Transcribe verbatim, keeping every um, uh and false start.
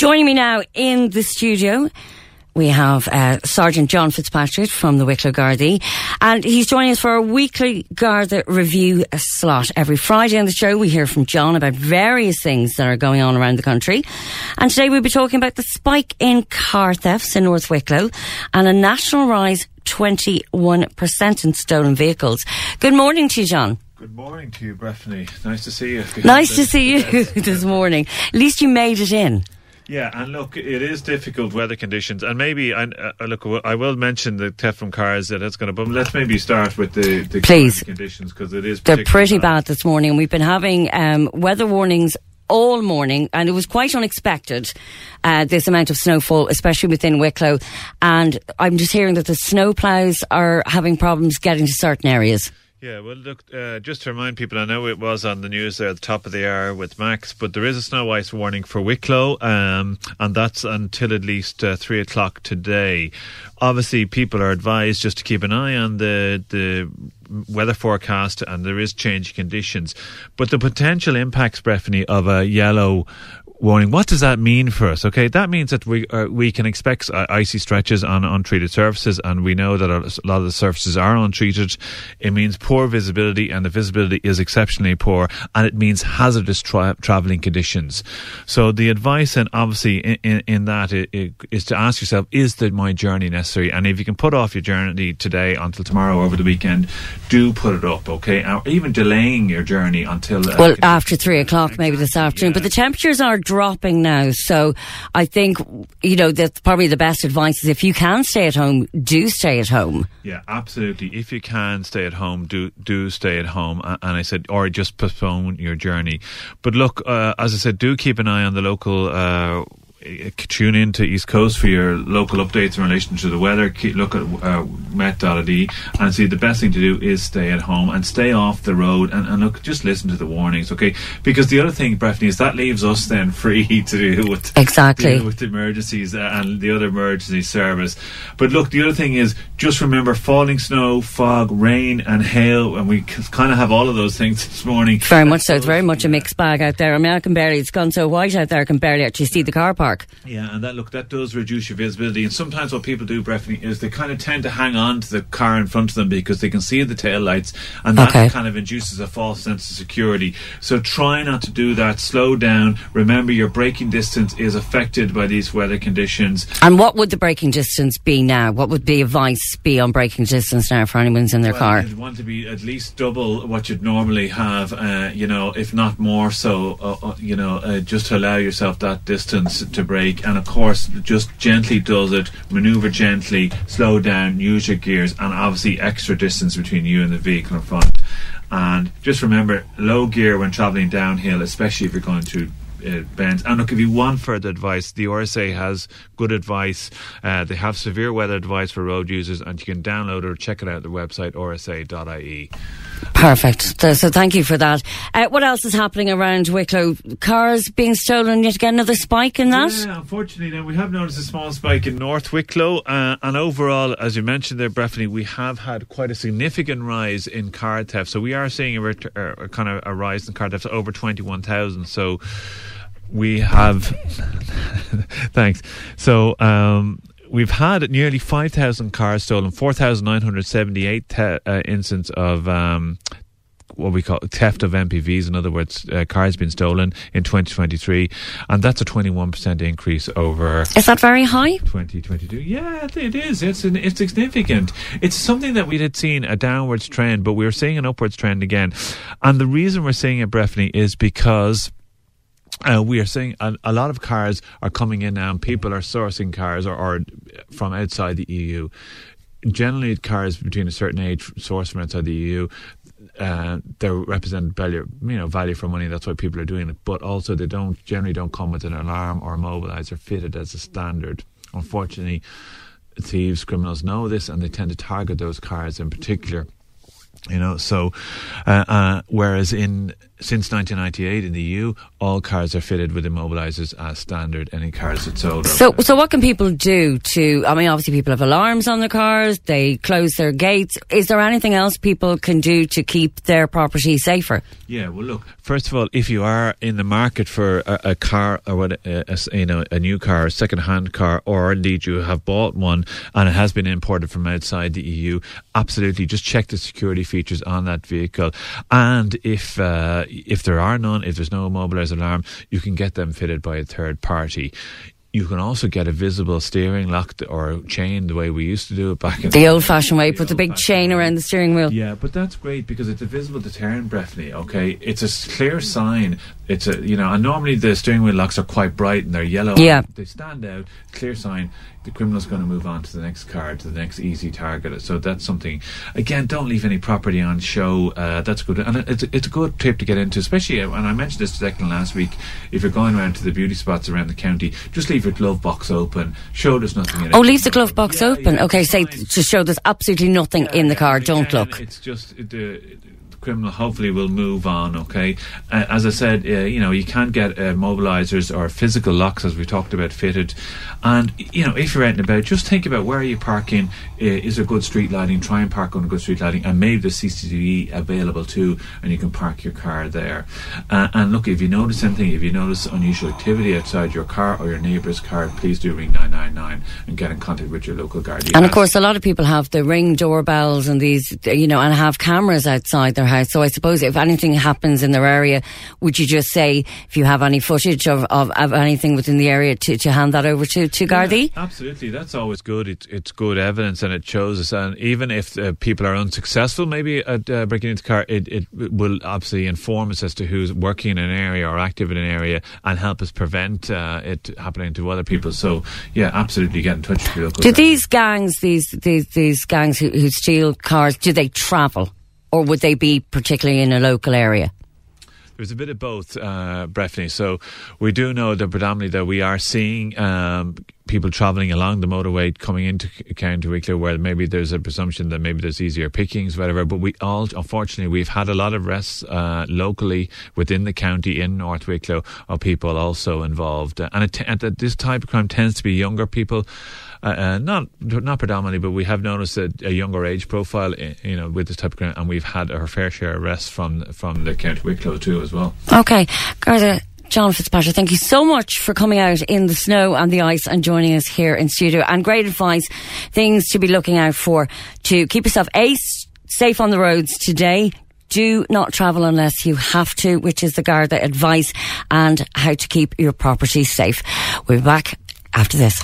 Joining me now in the studio, we have uh, Sergeant John Fitzpatrick from the Wicklow Gardaí, and he's joining us for our weekly Garda review slot. Every Friday on the show we hear from John about various things that are going on around the country, and today we'll be talking about the spike in car thefts in North Wicklow and a national rise twenty-one percent in stolen vehicles. Good morning to you, John. Good morning to you, Bethany. Nice to see you. Nice to see you this morning. At least you made it in. Yeah, and look, it is difficult weather conditions, and maybe I uh, look. I will mention the theft from cars that it's going to. But let's maybe start with the, the Please. conditions, because it is. They're pretty bad this morning. We've been having um, weather warnings all morning, and it was quite unexpected, uh, this amount of snowfall, especially within Wicklow. And I'm just hearing that the snowplows are having problems getting to certain areas. Yeah, well, look, uh, just to remind people, I know it was on the news there at the top of the hour with Max, but there is a snow ice warning for Wicklow, um, and that's until at least uh, three o'clock today. Obviously, people are advised just to keep an eye on the the weather forecast, and there is changing conditions. But the potential impacts, Bethany, of a yellow warning, what does that mean for us? Okay, that means that we uh, we can expect uh, icy stretches on untreated surfaces, and we know that a lot of the surfaces are untreated. It means poor visibility, and the visibility is exceptionally poor, and it means hazardous tra- travelling conditions. So the advice, and obviously in, in, in that, it, it, is to ask yourself, is the, my journey necessary? And if you can put off your journey today until tomorrow over the weekend, do put it up, okay? Or even delaying your journey until... Uh, well, after three o'clock, maybe this afternoon. Yeah. But the temperatures are dropping now, so I think, you know, that's probably the best advice is if you can stay at home, do stay at home. Yeah, absolutely. If you can stay at home, do do stay at home. And I said, or just postpone your journey. But look, uh, as I said, do keep an eye on the local... Uh, tune in to East Coast for your local updates in relation to the weather. Keep, look at uh, met dot I D, and see the best thing to do is stay at home and stay off the road, and, and look, just listen to the warnings, okay? Because the other thing, Bethany, is that leaves us then free to deal with exactly deal with emergencies and the other emergency service. But look, the other thing is just remember falling snow, fog, rain and hail, and we kind of have all of those things this morning. Very much so. It's very much a mixed bag out there. I mean, I can barely, it's gone so white out there, I can barely actually see the car park. Yeah, and that look, that does reduce your visibility. And sometimes what people do, Bethany, is they kind of tend to hang on to the car in front of them because they can see the tail lights, and that okay. kind of induces a false sense of security. So try not to do that. Slow down. Remember, your braking distance is affected by these weather conditions. And what would the braking distance be now? What would the advice be on braking distance now for anyone who's in their well, car? You'd want to be at least double what you'd normally have, uh, you know, if not more so, uh, uh, you know, uh, just to allow yourself that distance to brake. And of course, just gently does it, manoeuvre gently, slow down, use your gears, and obviously extra distance between you and the vehicle in front. And just remember, low gear when travelling downhill, especially if you're going through Uh, bends. And look, if you want further advice, the R S A has good advice. Uh, they have severe weather advice for road users, and you can download it or check it out at their website, r s a dot i e. Perfect. So thank you for that. Uh, what else is happening around Wicklow? Cars being stolen, yet again another spike in that? Yeah, unfortunately, now we have noticed a small spike in North Wicklow, uh, and overall, as you mentioned there, Bethany, we have had quite a significant rise in car theft. So we are seeing a, ret- uh, a kind of a rise in car theft, over twenty-one thousand. So we have thanks so um we've had nearly five thousand cars stolen, four thousand nine hundred seventy-eight te- uh, incidents of um what we call theft of M P Vs, in other words, uh, cars being stolen in twenty twenty-three, and that's a twenty-one percent increase over... Is that very high? twenty twenty-two. Yeah, it is. It's an, it's significant. It's something that we had seen a downwards trend, but we're seeing an upwards trend again. And the reason we're seeing it, Bethany, is because Uh, we are seeing a, a lot of cars are coming in now, and people are sourcing cars or, or from outside the E U. Generally, cars between a certain age sourced from outside the E U, uh, they represent value, you know, value for money. That's why people are doing it. But also, they don't generally don't come with an alarm or immobiliser fitted as a standard. Unfortunately, thieves, criminals know this, and they tend to target those cars in particular. You know, so uh, uh, whereas in since nineteen ninety-eight in the E U, all cars are fitted with immobilizers as standard. Any cars that sold. So, so what can people do to? I mean, obviously, people have alarms on their cars. They close their gates. Is there anything else people can do to keep their property safer? Yeah. Well, look. First of all, if you are in the market for a, a car or what, a, a, you know, a new car, a second-hand car, or indeed you have bought one and it has been imported from outside the E U, absolutely, just check the security features on that vehicle. And if uh, if there are none, if there's no immobilizer alarm, you can get them fitted by a third party. You can also get a visible steering lock or chain the way we used to do it back in the, the old-fashioned way. Put the big chain way. around the steering wheel. Yeah, but that's great because it's a visible deterrent, Breffney. Okay, it's a clear sign. It's a you know, and normally the steering wheel locks are quite bright and they're yellow. Yeah, they stand out. Clear sign. The criminal's going to move on to the next car, to the next easy target. So that's something. Again, don't leave any property on show. Uh, that's good, and it's it's a good tip to get into, especially. And I mentioned this to Declan last week. If you're going around to the beauty spots around the county, just leave your glove box open. Show there's nothing in it. Oh, leave the glove box yeah, open. Yeah, okay, say to show there's absolutely nothing yeah, in the yeah, car. Don't can. look. It's just the. criminal hopefully will move on. Okay, uh, as I said, uh, you know, you can get uh, mobilizers or physical locks, as we talked about, fitted. And you know, if you're out and about, just think about where are you parking. Uh, is there good street lighting? Try and park on good street lighting, and maybe there's C C T V available too, and you can park your car there. Uh, and look, if you notice anything, if you notice unusual activity outside your car or your neighbour's car, please do ring nine nine nine and get in contact with your local Gardaí. And of course, a lot of people have the Ring doorbells and these, you know, and have cameras outside their house. So I suppose if anything happens in their area, would you just say, if you have any footage of, of, of anything within the area, to, to hand that over to, to Gardaí? Yeah, absolutely. That's always good. It, it's good evidence and it shows us. And even if uh, people are unsuccessful maybe at uh, breaking into the car, it, it will obviously inform us as to who's working in an area or active in an area and help us prevent uh, it happening to other people. So, yeah, absolutely get in touch with your local. Do these gangs, these, these, these gangs who, who steal cars, do they travel? Or would they be particularly in a local area? There's a bit of both, uh, Breffney. So we do know that predominantly that we are seeing um, people travelling along the motorway coming into County Wicklow, where maybe there's a presumption that maybe there's easier pickings, whatever. But we all, unfortunately, we've had a lot of arrests uh, locally within the county in North Wicklow of people also involved. Uh, and, it t- and this type of crime tends to be younger people. Uh, uh, not not predominantly, but we have noticed a, a younger age profile, you know, with this type of crime, and we've had our fair share of arrests from from the County Wicklow too as well. Okay, Garda, John Fitzpatrick, thank you so much for coming out in the snow and the ice and joining us here in studio. And great advice, things to be looking out for to keep yourself a safe on the roads today. Do not travel unless you have to, which is the Garda advice, and how to keep your property safe. We'll be back after this.